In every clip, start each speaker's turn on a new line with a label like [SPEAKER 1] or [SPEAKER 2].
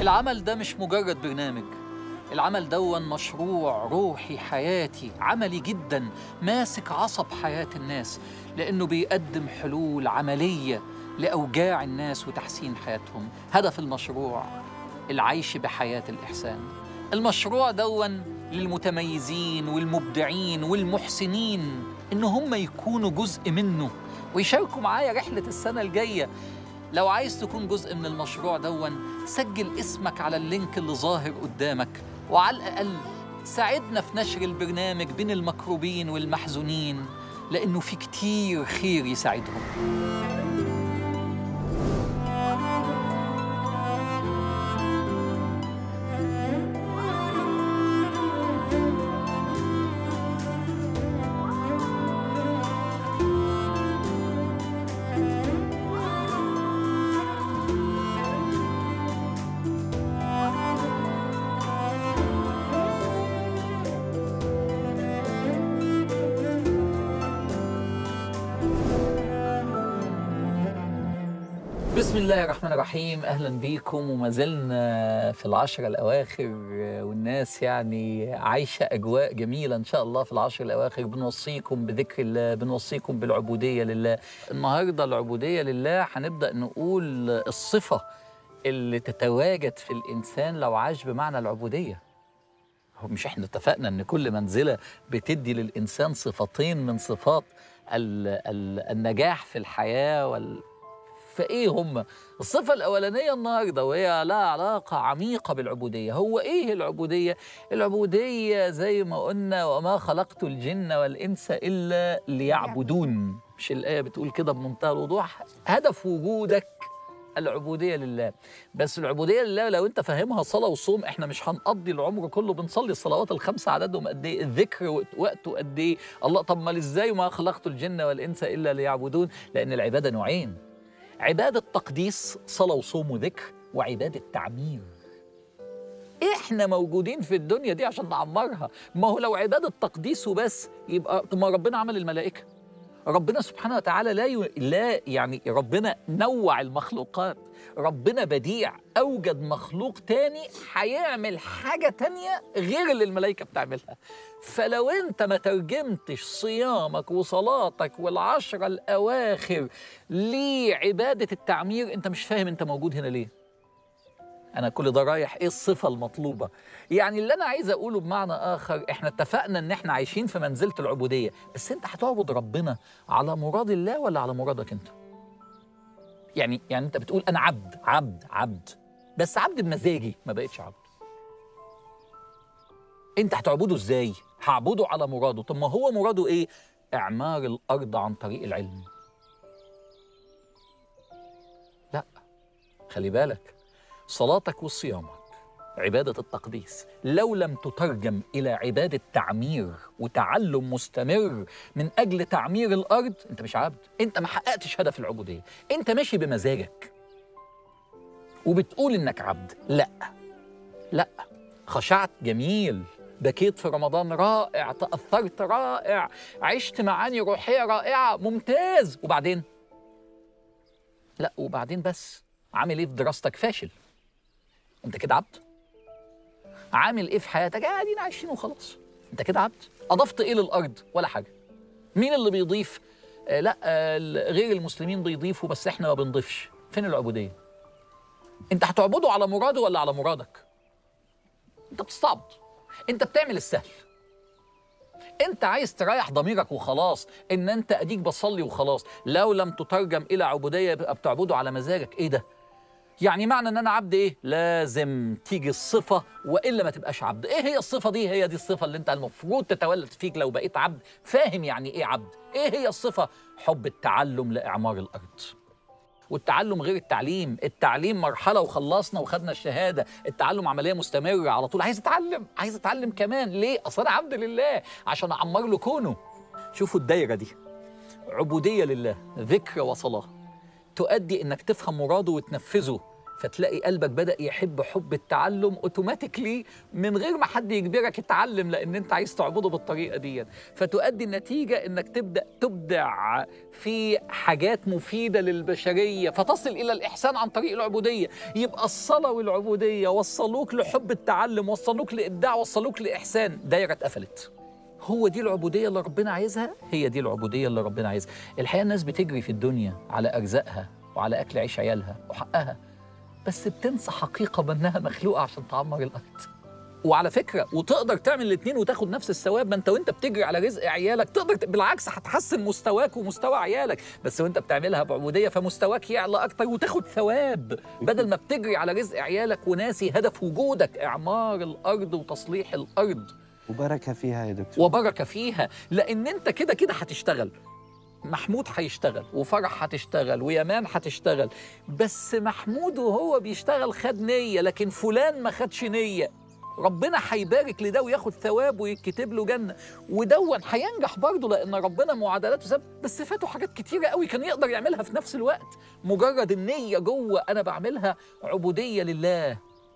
[SPEAKER 1] العمل ده مش مجرد برنامج، العمل دون مشروع روحي حياتي عملي جدا، ماسك عصب حياة الناس، لأنه بيقدم حلول عملية لأوجاع الناس وتحسين حياتهم. هدف المشروع العيش بحياة الإحسان. المشروع دون للمتميزين والمبدعين والمحسنين إن هم يكونوا جزء منه ويشاركوا معايا رحلة السنة الجاية. لو عايز تكون جزء من المشروع دون، سجل اسمك على اللينك اللي ظاهر قدامك، وعلى الأقل ساعدنا في نشر البرنامج بين المكروبين والمحزونين، لأنه في كتير خير يساعدهم. بسم الله الرحمن الرحيم. أهلا بيكم، وما زلنا في العشر الأواخر، والناس يعني عايشة أجواء جميلة إن شاء الله. في العشر الأواخر بنوصيكم بذكر الله، بنوصيكم بالعبودية لله. النهاردة العبودية لله هنبدأ نقول الصفة اللي تتواجد في الإنسان لو عاش بمعنى العبودية. مش احنا اتفقنا ان كل منزلة بتدي للإنسان صفتين من صفات النجاح في الحياة فإيه هم؟ الصفة الأولانية النهاردة، وهي لها علاقة عميقة بالعبودية. هو إيه العبودية؟ العبودية زي ما قلنا: وما خلقت الجن والإنس إلا ليعبدون. مش الآية بتقول كده بمنتهى الوضوح؟ هدف وجودك العبودية لله. بس العبودية لله لو أنت فاهمها صلاة وصوم، إحنا مش هنقضي العمر كله بنصلي الصلوات الخمسة، عددهم قد إيه؟ الذكر وقته قد إيه؟ الله. طب ما إزاي وما خلقت الجن والإنس إلا ليعبدون؟ لأن العبادة نوعين: عبادة تقديس صلاة وصوم وذكر، وعبادة تعمير. إحنا موجودين في الدنيا دي عشان نعمرها. ما هو لو عبادة تقديس وبس يبقى ما ربنا عمل الملائكة. ربنا سبحانه وتعالى لا يعني ربنا نوع المخلوقات. ربنا بديع، أوجد مخلوق تاني هيعمل حاجة تانية غير اللي الملائكة بتعملها. فلو أنت ما ترجمتش صيامك وصلاتك والعشرة الأواخر لعبادة التعمير، أنت مش فاهم أنت موجود هنا ليه. أنا كل ده رايح إيه الصفة المطلوبة؟ يعني اللي أنا عايز أقوله بمعنى آخر، إحنا اتفقنا إن إحنا عايشين في منزلة العبودية، بس أنت هتعبد ربنا على مراد الله ولا على مرادك أنت؟ يعني أنت بتقول أنا عبد، بس عبد بمزاجي، ما بقتش عبد. أنت هتعبده إزاي؟ هعبده على مراده. طب ما هو مراده إيه؟ إعمار الأرض عن طريق العلم. لا، خلي بالك، صلاتك وصيامك عبادة التقديس لو لم تترجم إلى عبادة تعمير وتعلم مستمر من أجل تعمير الأرض، أنت مش عبد. أنت ما حققتش هدف العبودية. أنت ماشي بمزاجك وبتقول إنك عبد. لا، خشعت جميل، بكيت في رمضان رائع، تأثرت رائع، عشت معاني روحية رائعة ممتاز، وبعدين لا، وبعدين بس عامل إيه في دراستك؟ فاشل. أنت كده عبد. عامل إيه في حياتك؟ قاعدين عايشين وخلاص. أنت كده عبد. أضفت إيه للأرض؟ ولا حاجة. مين اللي بيضيف؟ لا، غير المسلمين بيضيفوا، بس إحنا ما بنضيفش. فين العبودية؟ أنت هتعبده على مراده ولا على مرادك؟ أنت بتستعبط. أنت بتعمل السهل. أنت عايز تريح ضميرك وخلاص، إن أنت أديك بصلي وخلاص. لو لم تترجم إلى عبودية يبقى بتعبده على مزاجك. إيه ده؟ يعني معنى ان انا عبد ايه؟ لازم تيجي الصفة والا ما تبقاش عبد. ايه هي الصفة دي؟ هي دي الصفة اللي انت المفروض تتولد فيك لو بقيت عبد. فاهم يعني ايه عبد؟ ايه هي الصفة؟ حب التعلم لإعمار الأرض. والتعلم غير التعليم. التعليم مرحلة وخلصنا وخدنا الشهادة، التعلم عملية مستمرة على طول. عايز اتعلم كمان. ليه؟ اصل انا عبد لله عشان اعمر له كونه. شوفوا الدايرة دي: عبودية لله، ذكر وصلاة، تؤدي انك تفهم مراده وتنفذه فتلاقي قلبك بدأ يحب حب التعلم اوتوماتيكلي من غير ما حد يجبرك تتعلم، لأن أنت عايز تعبده بالطريقة دي. فتؤدي النتيجة إنك تبدأ تبدع في حاجات مفيدة للبشرية، فتصل إلى الإحسان عن طريق العبودية. يبقى الصلاة والعبودية وصلوك لحب التعلم، وصلوك لإبداع، وصلوك لإحسان، دايرة اتقفلت. هو دي العبودية اللي ربنا عايزها؟ هي دي العبودية اللي ربنا عايزها. الحقيقة الناس بتجري في الدنيا على أرزاقها وعلى أكل عيش عيالها وحقها، بس بتنسى حقيقة بأنها مخلوقة عشان تعمر الأرض. وعلى فكرة وتقدر تعمل الاتنين وتاخد نفس الثواب. ما انت وانت بتجري على رزق عيالك تقدر بالعكس هتحسن مستواك ومستوى عيالك، بس وانت بتعملها بعبودية فمستواك يعلى أكتر وتاخد ثواب، بدل ما بتجري على رزق عيالك وناسي هدف وجودك إعمار الأرض وتصليح الأرض.
[SPEAKER 2] وبركة فيها يا دكتور.
[SPEAKER 1] وبركة فيها، لأن انت كده كده هتشتغل. محمود هيشتغل، وفرح هتشتغل، ويمان هتشتغل، بس محمود وهو بيشتغل خد نية، لكن فلان ما خدش نية. ربنا هيبارك لده وياخد ثواب ويتكتب له جنة، ودون هينجح برضه لأن ربنا معادلاته سبب، بس فاتوا حاجات كتيرة قوي كان يقدر يعملها في نفس الوقت. مجرد النية جوه أنا بعملها عبودية لله،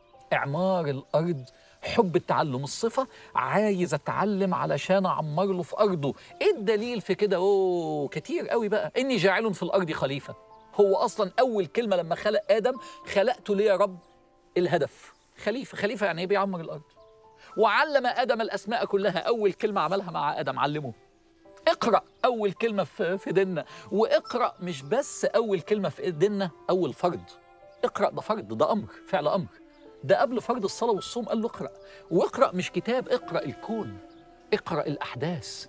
[SPEAKER 1] إعمار الأرض، حب التعلم، الصفة عايز أتعلم علشان أعمر له في أرضه. إيه الدليل في كده؟ كتير قوي بقى. إني جاعل في الأرض خليفة. هو أصلا أول كلمة لما خلق آدم، خلقته ليه يا رب؟ الهدف. خليفة. خليفة يعني إيه؟ بيعمر الأرض. وعلم آدم الأسماء كلها، أول كلمة عملها مع آدم علمه. اقرأ أول كلمة في ديننا. واقرأ مش بس أول كلمة في ديننا، أول فرض. اقرأ ده فرض، ده أمر، فعل أمر. ده قبل فرض الصلاة والصوم قال له اقرأ. واقرأ مش كتاب، اقرأ الكون، اقرأ الأحداث.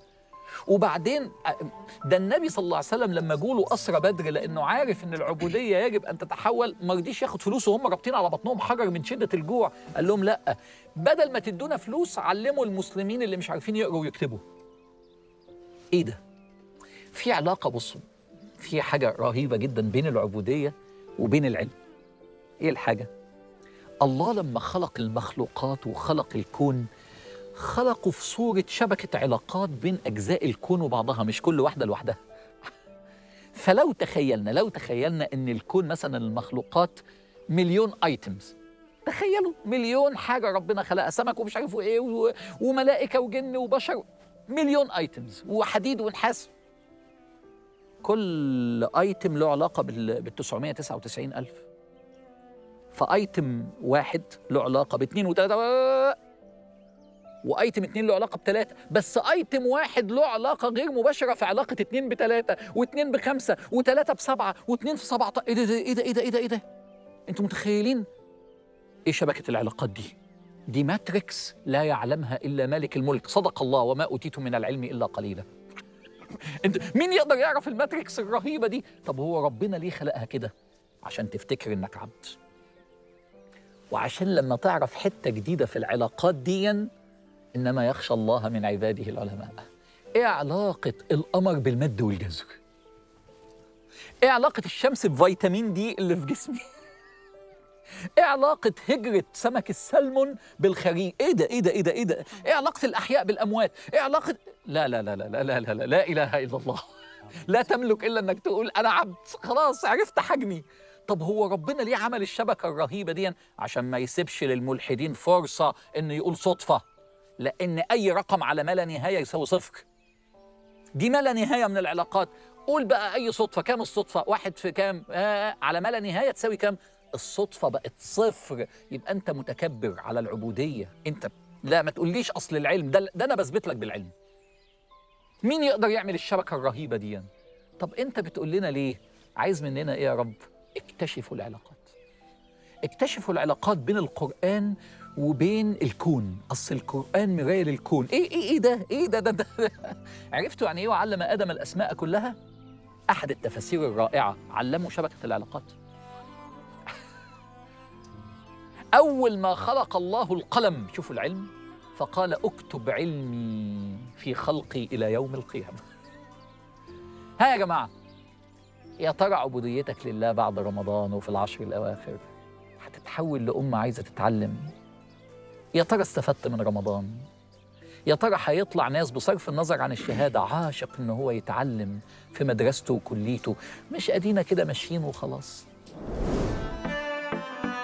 [SPEAKER 1] وبعدين ده النبي صلى الله عليه وسلم لما جوله أسرى بدر، لأنه عارف إن العبودية يجب أن تتحول، ما رضيش ياخد فلوس وهم رابطين على بطنهم حجر من شدة الجوع. قال لهم لأ، بدل ما تدونا فلوس علموا المسلمين اللي مش عارفين يقروا ويكتبوا. إيه ده؟ في علاقة، بصوا، في حاجة رهيبة جدا بين العبودية وبين العلم. إيه الحاجة؟ الله لما خلق المخلوقات وخلق الكون، خلقه في صورة شبكة علاقات بين أجزاء الكون وبعضها، مش كل واحدة لوحدها. فلو تخيلنا إن الكون مثلا المخلوقات مليون ايتمز، تخيلوا مليون حاجة ربنا خلقها، سمك ومش عارفوا إيه وملائكة وجن وبشر، مليون ايتمز وحديد ونحاس. كل ايتم له علاقة بال 999,000. فايتم واحد له علاقه باثنين وثلاثه، وايتم اثنين له علاقه بثلاثه، بس ايتم واحد له علاقه غير مباشره في علاقه اثنين بثلاثه، واثنين بخمسه، وثلاثه بسبعه، واثنين في 17. ايه ده ايه ده ايه ده ايه ده ايه ده؟ انتوا متخيلين ايه شبكه العلاقات دي؟ دي ماتريكس لا يعلمها الا مالك الملك. صدق الله: وما اوتيتم من العلم الا قليلا. انت مين يقدر يعرف الماتريكس الرهيبه دي؟ طب هو ربنا ليه خلقها كده؟ عشان تفتكر انك عبد، وعشان لما تعرف حتة جديدة في العلاقات دي، إنما يخشى الله من عباده العلماء. إيه علاقة القمر بالمد والجزر؟ إيه علاقة الشمس بفيتامين دي اللي في جسمي؟ إيه علاقة هجرة سمك السلمون بالخريق؟ إيه ده إيه ده إيه ده إيه ده؟ إيه علاقة الأحياء بالأموات؟ إيه علاقة لا لا لا لا لا لا لا لا, لا إله إلا الله. لا تملك إلا إنك تقول أنا عبد، خلاص عرفت حجمي. طب هو ربنا ليه عمل الشبكة الرهيبة دي؟ عشان ما يسيبش للملحدين فرصة إنه يقول صدفة، لأن أي رقم على ما لا نهاية يساوي صفر. دي ما لا نهاية من العلاقات. قول بقى أي صدفة، كام الصدفة؟ واحد في كام؟ على ما لا نهاية تساوي كام؟ الصدفة بقت صفر. يبقى أنت متكبر على العبودية. أنت لا، ما تقوليش أصل العلم ده أنا بثبت لك بالعلم. مين يقدر يعمل الشبكة الرهيبة دي؟ طب أنت بتقول لنا ليه؟ عايز مننا إيه يا رب؟ اكتشفوا العلاقات. اكتشفوا العلاقات بين القرآن وبين الكون. أصل القرآن مراية للكون. إيه ده. عرفتوا يعني إيه وعلم آدم الأسماء كلها؟ أحد التفاسير الرائعة، علموا شبكة العلاقات. أول ما خلق الله القلم، شوفوا العلم، فقال اكتب علمي في خلقي إلى يوم القيامة. ها يا جماعة، يا ترى عبوديتك لله بعد رمضان وفي العشر الأواخر هتتحول لأمة عايزة تتعلم؟ يا ترى استفدت من رمضان؟ يا ترى هيطلع ناس بصرف النظر عن الشهادة عاشق إن هو يتعلم في مدرسته وكليته، مش أدينا كده ماشيين وخلاص؟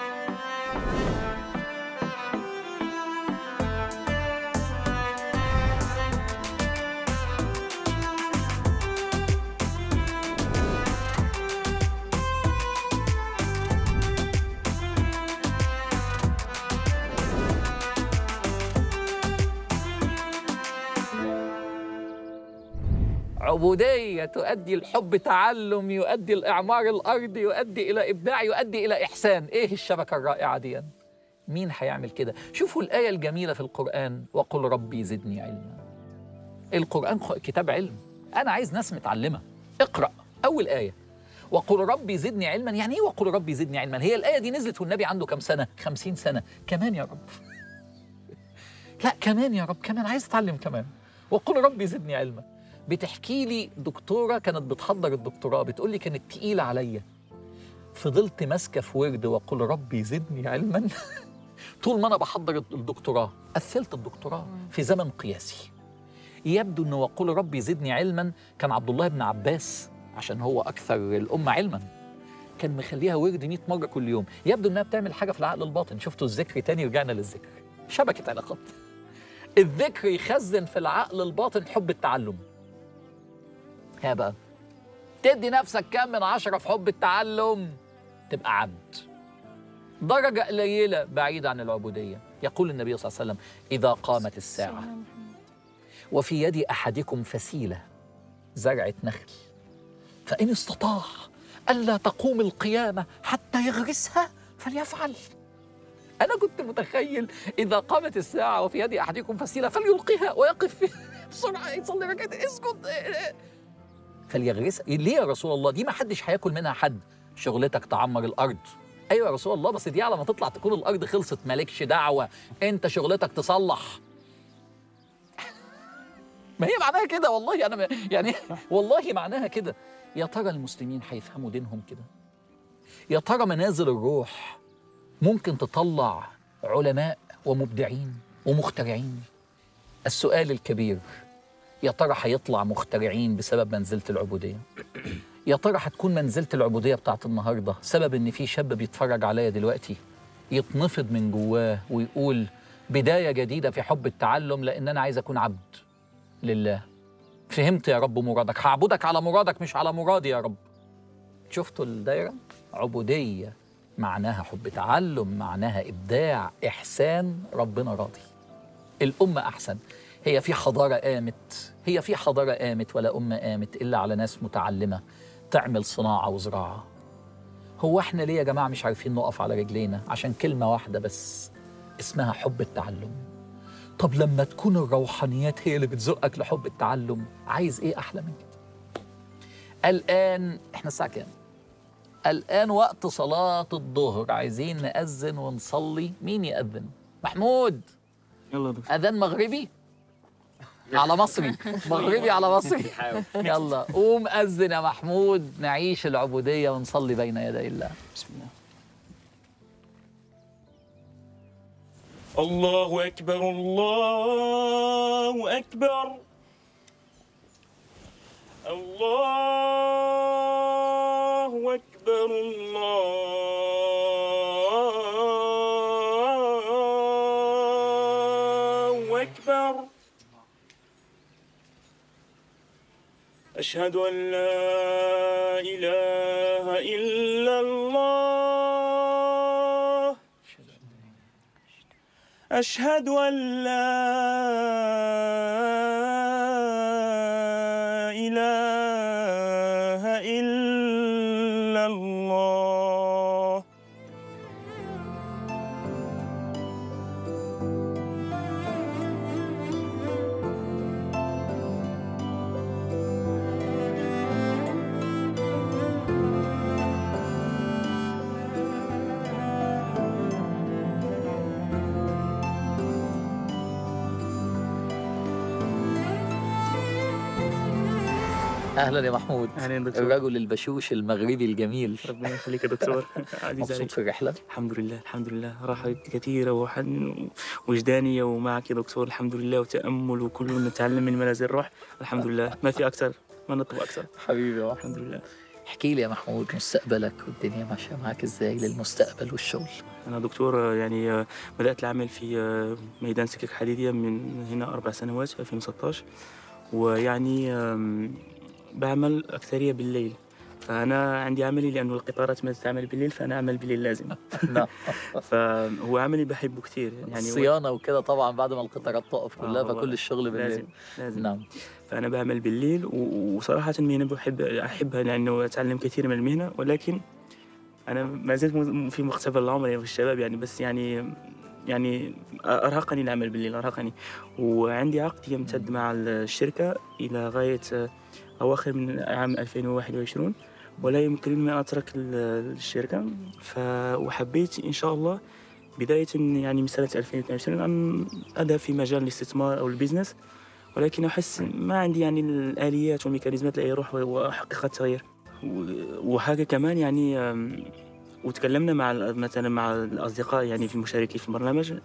[SPEAKER 1] عبودية تؤدي الحب، تعلم يؤدي الإعمار الأرضي، يؤدي إلى إبداع، يؤدي إلى إحسان. إيه الشبكة الرائعة دي؟ مين هيعمل كده؟ شوفوا الآية الجميلة في القرآن، وقل ربي زدني علما. القرآن كتاب علم، أنا عايز ناس متعلمة. اقرأ أول آية، وقل ربي زدني علما. يعني إيه وقل ربي زدني علما؟ هي الآية دي نزلت والنبي عنده كم سنة؟ 50 سنة. كمان يا رب لا كمان يا رب، كمان عايز أتعلم كمان. وقل ربي زدني علما. بتحكي لي دكتورة كانت بتحضر الدكتوراه، بتقول لي كانت تقيلة عليا، فضلت ماسكة في ورد وقل ربي زدني علما طول ما أنا بحضر الدكتوراه. قفلت الدكتوراه في زمن قياسي. يبدو أنه وقل ربي زدني علما كان عبد الله بن عباس، عشان هو أكثر الأمة علما، كان مخليها ورد 100 مرة كل يوم. يبدو أنها بتعمل حاجة في العقل الباطن. شفتوا الذكر تاني؟ رجعنا للذكر، شبكة علاقات. الذكر يخزن في العقل الباطن حب التعلم. ها بقى، تدي نفسك كام من 10 في حب التعلم تبقى عبد. درجة قليلة بعيدة عن العبودية. يقول النبي صلى الله عليه وسلم: إذا قامت الساعة وفي يد أحدكم فسيلة زرعة نخل، فإن استطاع ألا تقوم القيامة حتى يغرسها فليفعل. أنا كنت متخيل إذا قامت الساعة وفي يد أحدكم فسيلة فليلقيها ويقف بسرعة يصلي ركعتين، اسكت فليغرسها. ليه يا رسول الله؟ دي ما حدش هياكل منها حد. شغلتك تعمر الأرض. أيوة يا رسول الله، بس دي على ما تطلع تكون الأرض خلصت، مالكش دعوة، أنت شغلتك تصلح. ما هي معناها كده والله، أنا يعني والله معناها كده. يا ترى المسلمين هيفهموا دينهم كده؟ يا ترى منازل الروح ممكن تطلع علماء ومبدعين ومخترعين؟ السؤال الكبير، يا ترى هيطلع مخترعين بسبب منزلة العبودية؟ يا ترى هتكون منزلة العبودية بتاعت النهاردة سبب إن في شاب بيتفرج عليا دلوقتي يتنفض من جواه ويقول بداية جديدة في حب التعلم، لأن أنا عايز أكون عبد لله. فهمت يا رب مرادك، هعبدك على مرادك مش على مرادي يا رب. شفتوا الدايرة؟ عبودية معناها حب تعلم، معناها إبداع، إحسان، ربنا راضي، الأمة أحسن. هي في حضارة قامت ولا أمة قامت إلا على ناس متعلمة تعمل صناعة وزراعة. هو إحنا ليه يا جماعة مش عارفين نقف على رجلينا عشان كلمة واحدة بس اسمها حب التعلم؟ طب لما تكون الروحانيات هي اللي بتزقك لحب التعلم، عايز إيه أحلى من كده؟ الآن إحنا الساعة كام؟ الآن وقت صلاة الظهر، عايزين نأذن ونصلي. مين يأذن؟ محمود.
[SPEAKER 3] يلا دكتور.
[SPEAKER 1] أذان مغربي على مصري، مغربي على مصري. يلا قوم أذن يا محمود، نعيش العبودية ونصلي بين يدي الله.
[SPEAKER 3] بسم الله. الله أكبر، الله أكبر، الله أكبر، الله أكبر. أشهد أن لا إله إلا الله، أشهد أن لا إله إلا الله.
[SPEAKER 1] أهلا يا محمود.
[SPEAKER 3] أهلا يا دكتور.
[SPEAKER 1] الرجل البشوش المغربي الجميل.
[SPEAKER 3] ربنا يخليك يا دكتور. عزيز
[SPEAKER 1] مبسوط
[SPEAKER 3] عليك.
[SPEAKER 1] في الرحلة؟
[SPEAKER 3] الحمد لله، الحمد لله، راحة كثيرة وجدانية ومعك يا دكتور، الحمد لله، وتأمل وكله نتعلم من منازل الروح. الحمد لله، ما في أكثر، ما نطلب أكثر.
[SPEAKER 1] حبيبي يا محمود.
[SPEAKER 3] الحمد لله.
[SPEAKER 1] احكي لي يا محمود مستقبلك والدنيا ماشية معاك ازاي للمستقبل والشغل؟
[SPEAKER 3] أنا دكتور يعني بدأت العمل في ميدان سكك حديدية من هنا 4 سنوات في 2016، ويعني بعمل أكثرية بالليل، فأنا عندي عملي لأنه القطارات ما تعمل بالليل، فأنا أعمل بالليل لازم.
[SPEAKER 1] نعم.
[SPEAKER 3] فهو عملي بحبه كثير يعني
[SPEAKER 1] الصيانة وكده طبعا بعد ما القطارات تقف كلها،
[SPEAKER 3] والله
[SPEAKER 1] فكل الشغل بالليل.
[SPEAKER 3] لازم لازم.
[SPEAKER 1] نعم.
[SPEAKER 3] فأنا بعمل بالليل وصراحة مهنة أحبها لأنه أتعلم كثير من المهنة، ولكن أنا ما زلت في مقتبل العمر يعني في الشباب يعني، بس يعني أرهقني العمل بالليل، أرهقني. وعندي عقد يمتد مع الشركة إلى غاية أواخر من عام 2021، ولا يمكنني أن أترك الشركة. وحبيت إن شاء الله بداية يعني من سنة 2022 أن أذهب في مجال الاستثمار أو البيزنس، ولكن أحس ما عندي يعني الآليات والميكانيزمات لأي أروح وأحقق التغيير. وحاجة كمان يعني وتكلمنا مثلا مع الأصدقاء يعني في المشاركين في البرنامج،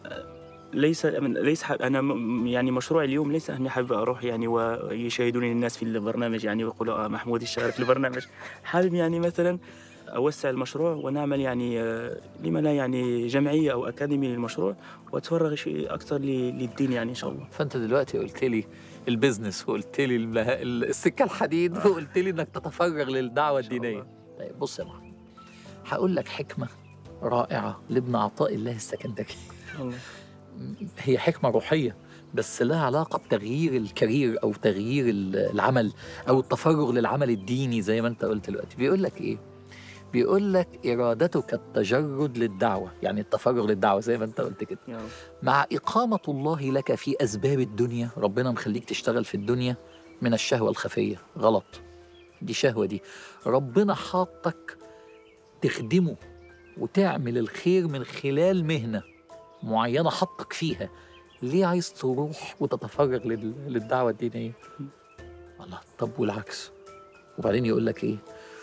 [SPEAKER 3] ليس أنا يعني مشروعي اليوم ليس أني حابب أروح يعني ويشاهدوني الناس في البرنامج يعني ويقولوا محمود الشغال في البرنامج. حابب يعني مثلا أوسع المشروع ونعمل يعني لما لا يعني جمعية أو أكاديمي للمشروع، وأتفرغ شيء أكثر للدين يعني إن شاء الله.
[SPEAKER 1] فأنت دلوقتي قلت لي البيزنس، وقلت لي السكة الحديد، وقلت لي إنك تتفرغ للدعوة الدينية. طيب بص يا محمد، هقول لك حكمة رائعة لابن عطاء الله السكندري.
[SPEAKER 3] الله.
[SPEAKER 1] هي حكمة روحية بس لها علاقة بتغيير الكارير أو تغيير العمل أو التفرغ للعمل الديني زي ما أنت قلت دلوقتي. بيقول لك إيه؟ بيقول لك إرادتك التجرد للدعوة، يعني التفرغ للدعوة زي ما أنت قلت كده، مع إقامة الله لك في أسباب الدنيا. ربنا مخليك تشتغل في الدنيا من الشهوة الخفية، غلط، دي شهوة. دي ربنا حاطك تخدمه وتعمل الخير من خلال مهنة معينة حطك فيها. ليه عايز تروح وتتفرغ للدعوة الدينية؟ الله، طب والعكس. وبعدين يقول لك إيه؟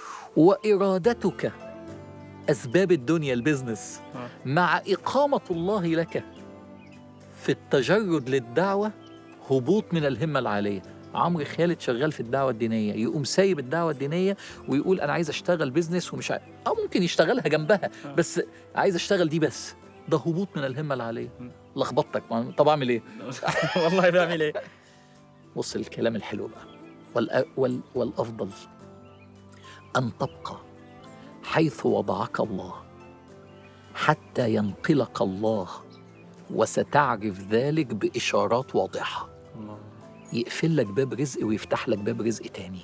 [SPEAKER 1] وإرادتك أسباب الدنيا البيزنس مع إقامة الله لك في التجرد للدعوة هبوط من الهمة العالية. عمرو خالد شغال في الدعوة الدينية، يقوم سايب الدعوة الدينية ويقول أنا عايز أشتغل بيزنس ومش أو ممكن يشتغلها جنبها، بس عايز أشتغل دي بس. ده هبوط من الهمة العالية. لخبطتك. طب أعمل إيه؟
[SPEAKER 3] والله بعمل إيه؟
[SPEAKER 1] بص الكلام الحلو بقى. والأفضل أن تبقى حيث وضعك الله حتى ينقلك الله، وستعرف ذلك بإشارات واضحة. يقفل لك باب رزق ويفتح لك باب رزق تاني.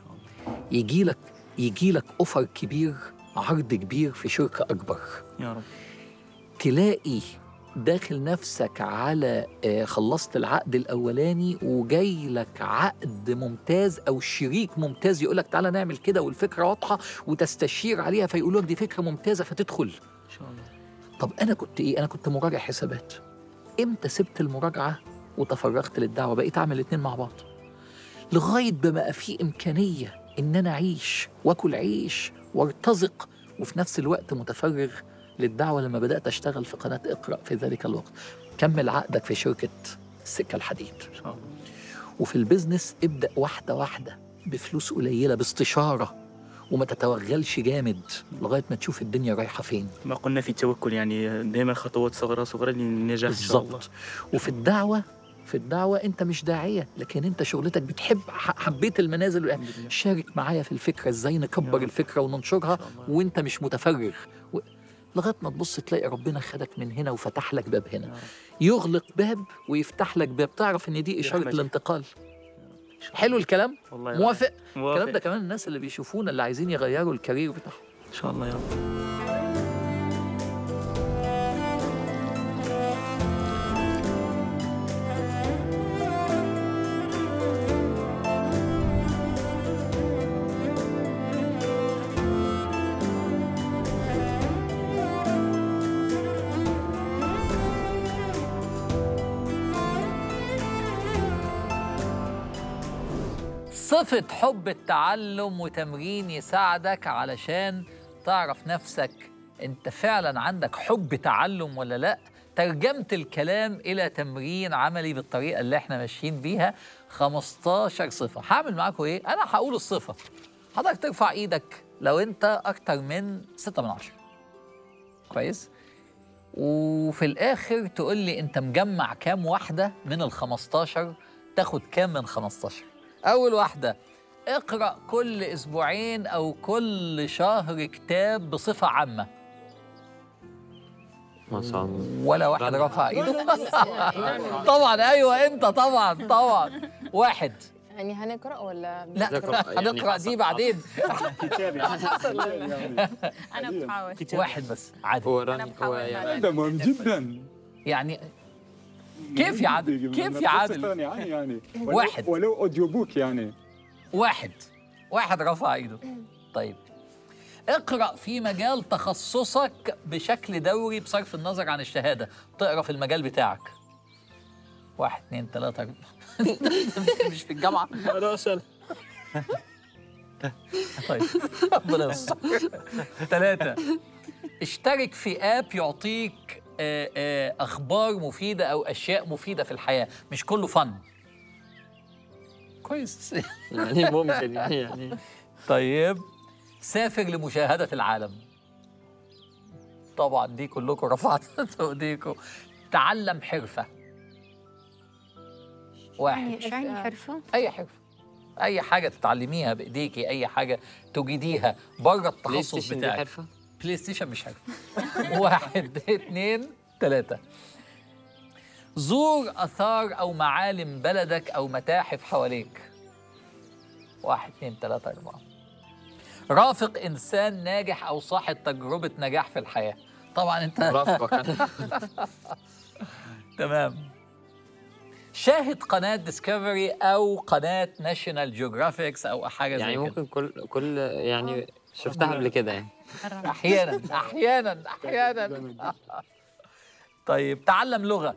[SPEAKER 1] يجي لك أوفر كبير، عرض كبير في شركة أكبر،
[SPEAKER 3] يا رب.
[SPEAKER 1] تلاقي داخل نفسك على خلصت العقد الأولاني وجاي لك عقد ممتاز أو شريك ممتاز يقولك تعالى نعمل كده والفكرة واضحة وتستشير عليها، فيقولوك دي فكرة ممتازة فتدخل
[SPEAKER 3] إن شاء الله.
[SPEAKER 1] طب أنا كنت إيه؟ أنا كنت مراجع حسابات. إمتى سبت المراجعة وتفرغت للدعوة؟ بقيت أعمل الاتنين مع بعض لغاية بما في إمكانية إن أنا أعيش وأكل عيش وارتزق وفي نفس الوقت متفرغ للدعوة. لما بدأت أشتغل في قناة اقرأ في ذلك الوقت. كمل عقدك في شركة السكة الحديد
[SPEAKER 3] إن شاء الله.
[SPEAKER 1] وفي البيزنس ابدأ واحدة واحدة بفلوس قليلة باستشارة، وما تتوغلش جامد لغاية ما تشوف الدنيا رايحة فين.
[SPEAKER 3] ما قلنا في التوكل يعني دايما خطوات صغيرة للنجاح إن شاء الله.
[SPEAKER 1] بالظبط. وفي الدعوة أنت مش داعية، لكن أنت شغلتك بتحب، حبيت المنازل، شارك معايا في الفكرة إزاي نكبر الفكرة وننشرها وأنت مش متفرغ لغاية ما تبص تلاقي ربنا خدك من هنا وفتح لك باب هنا، يغلق باب ويفتح لك باب. تعرف إن دي إشارة الانتقال. حلو الكلام؟ موافق؟ الكلام ده كمان الناس اللي بيشوفونا اللي عايزين يغيروا الكارير بتاعهم.
[SPEAKER 3] إن شاء الله يا رب.
[SPEAKER 1] صفة حب التعلم وتمرين يساعدك علشان تعرف نفسك انت فعلا عندك حب تعلم ولا لا. ترجمت الكلام إلى تمرين عملي بالطريقة اللي احنا ماشيين بيها. 15 صفة. هعمل معاكم ايه؟ أنا هقول الصفة، حضرتك ترفع ايدك لو انت أكتر من 6 من 10. كويس؟ وفي الآخر تقول لي انت مجمع كام واحدة من ال15، تاخد كام من 15. أول واحدة اقرأ كل أسبوعين أو كل شهر كتاب بصفة عامة.
[SPEAKER 4] ما شاء الله.
[SPEAKER 1] ولا واحد رفع ايده. طبعا ايوه انت طبعا. واحد.
[SPEAKER 5] يعني هنقرأ ولا
[SPEAKER 1] لا هنقرأ دي بعدين.
[SPEAKER 5] أنا بحاول.
[SPEAKER 1] واحد بس عادل.
[SPEAKER 4] هو
[SPEAKER 5] أنا
[SPEAKER 4] راني هو
[SPEAKER 5] بحاول
[SPEAKER 4] يعني
[SPEAKER 6] هذا مهم جدا.
[SPEAKER 1] يعني كيف يا عادل؟ كيف يا عادل؟
[SPEAKER 6] يعني
[SPEAKER 1] واحد.
[SPEAKER 6] ولو اوديو بوك يعني.
[SPEAKER 1] واحد رفع ايده. طيب اقرأ في مجال تخصصك بشكل دوري بصرف النظر عن الشهادة. تقرأ في المجال بتاعك. 1 2 3 4. مش في الجامعة؟
[SPEAKER 3] لا أسأل.
[SPEAKER 1] طيب ربنا يستر. 3 اشترك في آب يعطيك أخبار مفيدة أو أشياء مفيدة في الحياة، مش كله فن. كويس.
[SPEAKER 4] يعني ممكن يعني.
[SPEAKER 1] طيب سافر لمشاهدة العالم. طبعا دي كلكم رفعتوا ايديكم. تعلم حرفة. 1
[SPEAKER 5] إيش يعني حرفة؟
[SPEAKER 1] أي حرفة، أي حاجة تتعلميها بإيديكي، أي حاجة تجيديها بره التخصص بتاعك.
[SPEAKER 4] حرفة؟
[SPEAKER 1] بلاي ستيشن مش حرفة. 1 2 3 زور آثار أو معالم بلدك أو متاحف حواليك. 1 2 3 4 رافق إنسان ناجح أو صاحب تجربة نجاح في الحياة. طبعا أنت
[SPEAKER 4] رافقك أنا.
[SPEAKER 1] تمام. شاهد قناة ديسكفري أو قناة ناشونال جيوغرافيكس أو حاجة زي
[SPEAKER 4] يعني
[SPEAKER 1] كده.
[SPEAKER 4] ممكن كل يعني شفتها قبل كده يعني.
[SPEAKER 1] أحيانا. طيب تعلم لغة.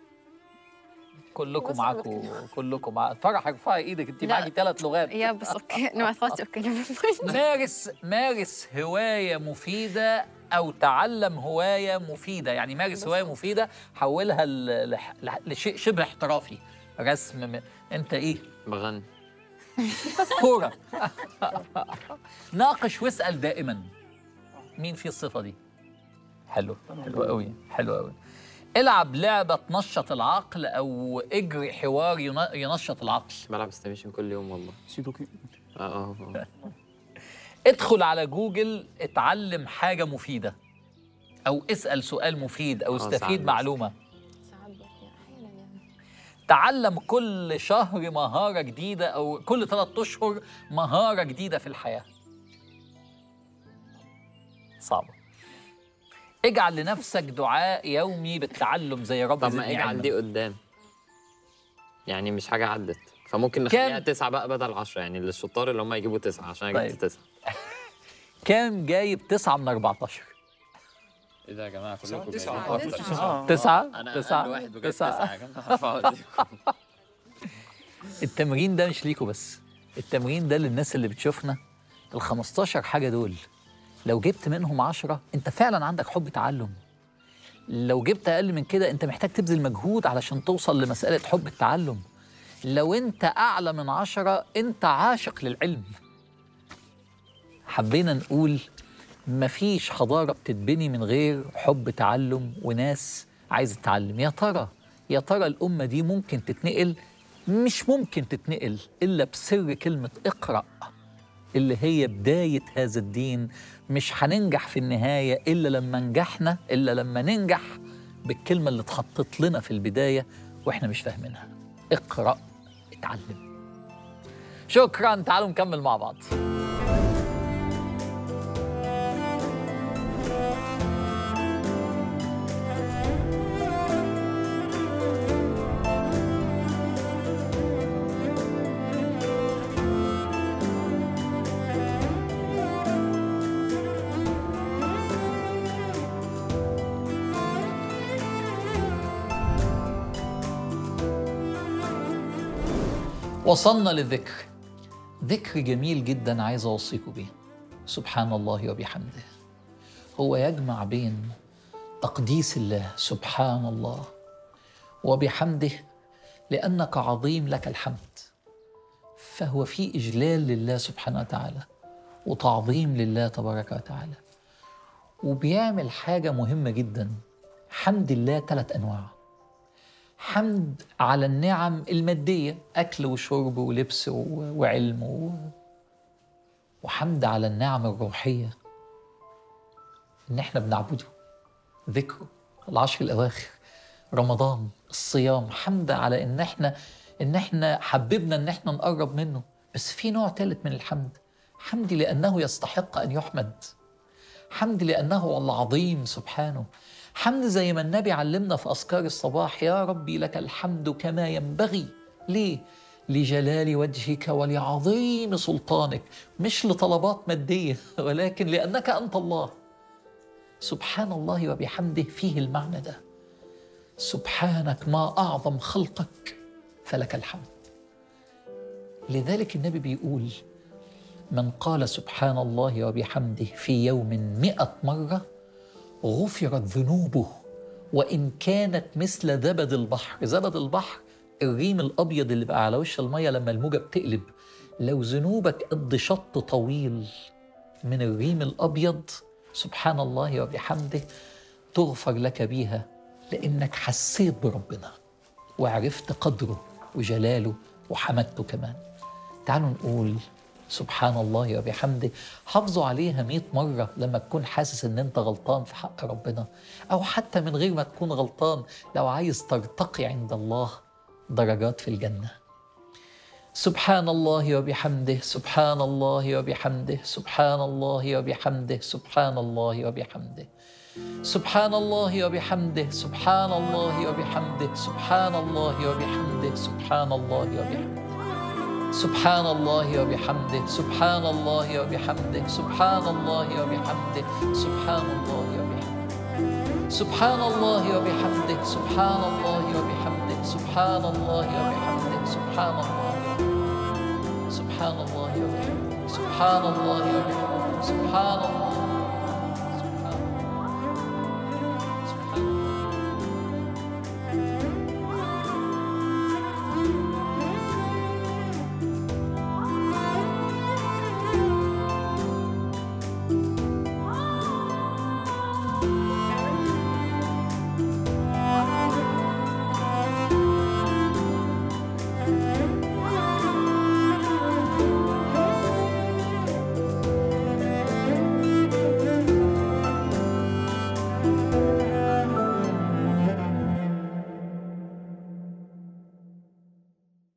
[SPEAKER 1] كلكم معاكم. فرح ارفعي ايدك، انت معاكي 3 لغات.
[SPEAKER 5] يا بس اوكي انا ما اوكي.
[SPEAKER 1] مارس هواية مفيدة أو تعلم هواية مفيدة. يعني مارس هواية مفيدة حولها لشيء شبه احترافي. رسم أنت إيه؟
[SPEAKER 4] بغني.
[SPEAKER 1] كورة. ناقش واسأل دائما. مين فيه الصفة دي؟ حلو قوي. العب لعبة تنشط العقل أو اجري حوار ينشط العقل.
[SPEAKER 4] بلعب استيميشن كل يوم والله.
[SPEAKER 1] ادخل على جوجل اتعلم حاجة مفيدة أو اسأل سؤال مفيد أو استفيد معلومة. تعلم كل شهر مهارة جديدة أو كل 3 أشهر مهارة جديدة في الحياة. صعبة. اجعل لنفسك دعاء يومي بالتعلم زي رب
[SPEAKER 4] طب
[SPEAKER 1] زدني
[SPEAKER 4] ما اجعل
[SPEAKER 1] علما.
[SPEAKER 4] دي قدام يعني مش حاجة عدت، فممكن نخليها 9 بقى بدل 10 يعني للشطار اللي هم يجيبوا 9 عشان انا جبت 9.
[SPEAKER 1] كام جايب 9 من 14؟
[SPEAKER 4] ايه ده يا جماعة كلكم
[SPEAKER 1] 9
[SPEAKER 4] انا أقل واحد بجد 9 يا جماعة. ارفعوا ايديكم.
[SPEAKER 1] التمرين ده مش ليكوا بس، التمرين ده للناس اللي بتشوفنا. ال15 حاجة دول لو جبت منهم 10 انت فعلا عندك حب تعلم. لو جبت اقل من كده انت محتاج تبذل مجهود علشان توصل لمسألة حب التعلم. لو انت اعلى من 10 انت عاشق للعلم. حبينا نقول مفيش حضارة بتتبني من غير حب تعلم وناس عايزة تتعلم. يا ترى الأمة دي ممكن تتنقل؟ مش ممكن تتنقل إلا بسر كلمة اقرأ اللي هي بداية هذا الدين. مش هننجح في النهاية إلا لما ننجح بالكلمة اللي اتحطت لنا في البداية وإحنا مش فاهمينها. اقرأ، اتعلم. شكراً، تعالوا نكمل مع بعض. وصلنا للذكر. ذكر جميل جدا عايز أوصيكم بيه. سبحان الله وبحمده. هو يجمع بين تقديس الله سبحان الله وبحمده لأنك عظيم لك الحمد. فهو في إجلال لله سبحانه وتعالى وتعظيم لله تبارك وتعالى. وبيعمل حاجة مهمة جدا. حمد الله 3 أنواع. حمد على النعم المادية، أكل وشرب ولبس وعلم وحمد على النعم الروحية إن إحنا بنعبده، ذكره، العشر الأواخر، رمضان، الصيام، حمد على إن إحنا حببنا إن إحنا نقرب منه. بس في نوع ثالث من الحمد، حمد لأنه يستحق أن يحمد، حمد لأنه العظيم سبحانه، حمد زي ما النبي علمنا في أذكار الصباح: يا ربي لك الحمد كما ينبغي. ليه؟ لجلال وجهك ولعظيم سلطانك، مش لطلبات مادية، ولكن لأنك أنت الله. سبحان الله وبحمده فيه المعنى ده، سبحانك ما أعظم خلقك فلك الحمد. لذلك النبي بيقول: من قال سبحان الله وبحمده في يوم 100 مرة غفرت ذنوبه وإن كانت مثل زبد البحر. زبد البحر الريم الأبيض اللي بقى على وش المية لما الموجة بتقلب. لو ذنوبك قد شط طويل من الريم الأبيض، سبحان الله وبحمده تغفر لك بيها، لأنك حسيت بربنا وعرفت قدره وجلاله وحمدته كمان. تعالوا نقول سبحان الله وبحمده، حافظوا عليها 100 مرة لما تكون حاسس ان انت غلطان في حق ربنا، او حتى من غير ما تكون غلطان لو عايز ترتقي عند الله درجات في الجنة. سبحان الله وبحمده، سبحان الله وبحمده، سبحان الله وبحمده، سبحان الله وبحمده، سبحان الله وبحمده، سبحان الله وبحمده، سبحان الله وبحمده، سبحان الله وبحمده، سبحان الله وبحمده، سبحان الله وبحمده، سبحان الله وبحمده، سبحان الله وبحمده، سبحان الله وبحمده، سبحان الله وبحمده، سبحان الله وبحمده، سبحان الله، سبحان الله وبحمده، سبحان الله وبحمده، سبحان